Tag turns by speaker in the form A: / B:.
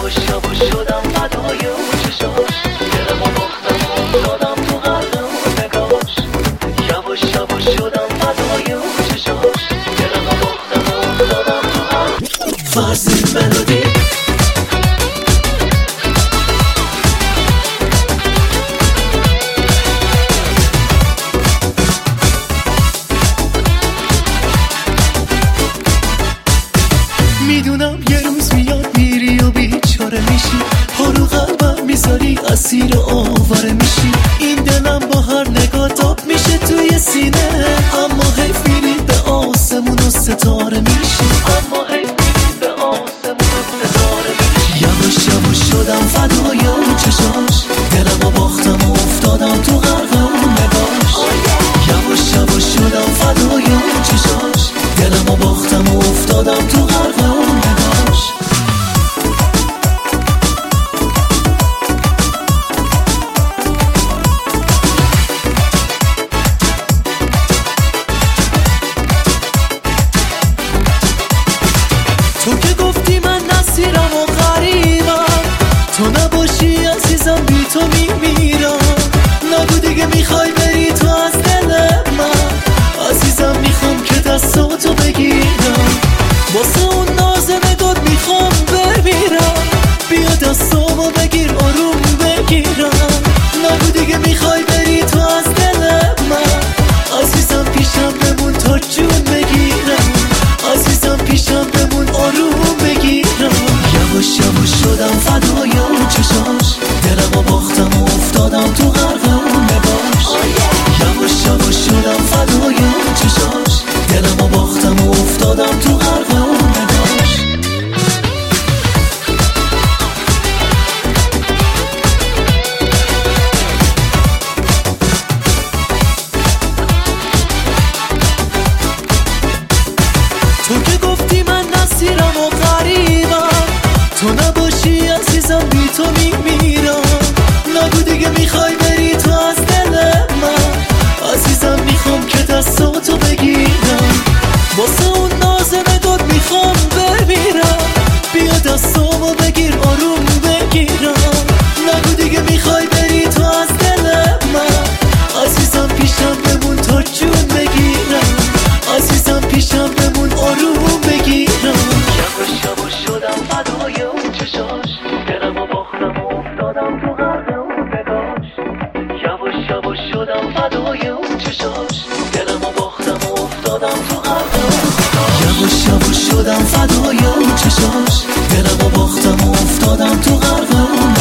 A: یواش یواش شدم فدای اون چشاش، دلمو باختم و افتادم تو غرق اون نگاش. یواش یواش شدم فدای اون چشاش، دلمو باختم و افتادم تو غرق. فارسی ملودی میدونم یه روز میاد میری و بیچاره میشی، پارو قلبم میذاری اسیر آواره میشی. این دلم با هر نگاه تاب میشه توی سینه، اما حیف میری به آسمون و ستاره میشی، اما حیف میری به آسمون و ستاره میشی. یواش یواش شدم فدای اون چشاش، دلمو باختم و افتادم تو غرق اون نگاش. یواش یواش شدم فدای اون چشاش، دلمو باختم و افتادم تو غرق اون نگاش. تو که گفتی من نسیرم و غریبم، تو نباشی عزیزم بی تو میمیرم. نگو دیگه میخوای بری تو از دل من، عزیزم میخوام که دستاتو بگیرم، واسه اون ناز نگات میخوام بمیرم. بیا دستامو بگیر آروم بگیرم، نگو دیگه میخوای بری تو از دل من، عزیزم پیشم بمون تا جون بگیرم، عزیزم پیشم بمون آروم بگیرم. یواش یواش شدم فدای اون چشاش، دلمو باختم و افتادم تو غرق اون نگاش. یواش یواش شدم فدای اون چشاش، دلمو باختم و افتادم تو غرق اون نگاش. تو که گفتی من نسیرم و غریبم، تو نباشی عزیزم بی تو میمیرم. نگو دیگه میخوای بری تو از دل من، عزیزم میخوام که دستاتو بگیرم، واسه اون ناز نگات میخوام بمیرم. بیا دستامو بگیر آروم بگیرم، نگو دیگه میخوای بری تو از دل من، عزیزم پیشم بمون تا جون بگیرم، عزیزم پیشم بمون آروم بگیرم. یواش یواش شدم فدای اون چشاش، دلمو باختم و افتادم تو غرق اون نگاش. یواش یواش شدم فدای اون چشاش، دلمو باختم و افتادم تو غرق اون نگاش. یواش یواش شدم فدای اون چشاش، دلمو باختم و افتادم تو غرق اون